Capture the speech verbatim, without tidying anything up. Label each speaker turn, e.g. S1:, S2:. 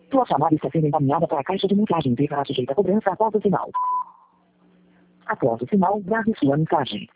S1: Tua chamada está sendo encaminhada para a caixa de mensagem e será sujeita a cobrança após o sinal. Após o sinal, grave sua mensagem.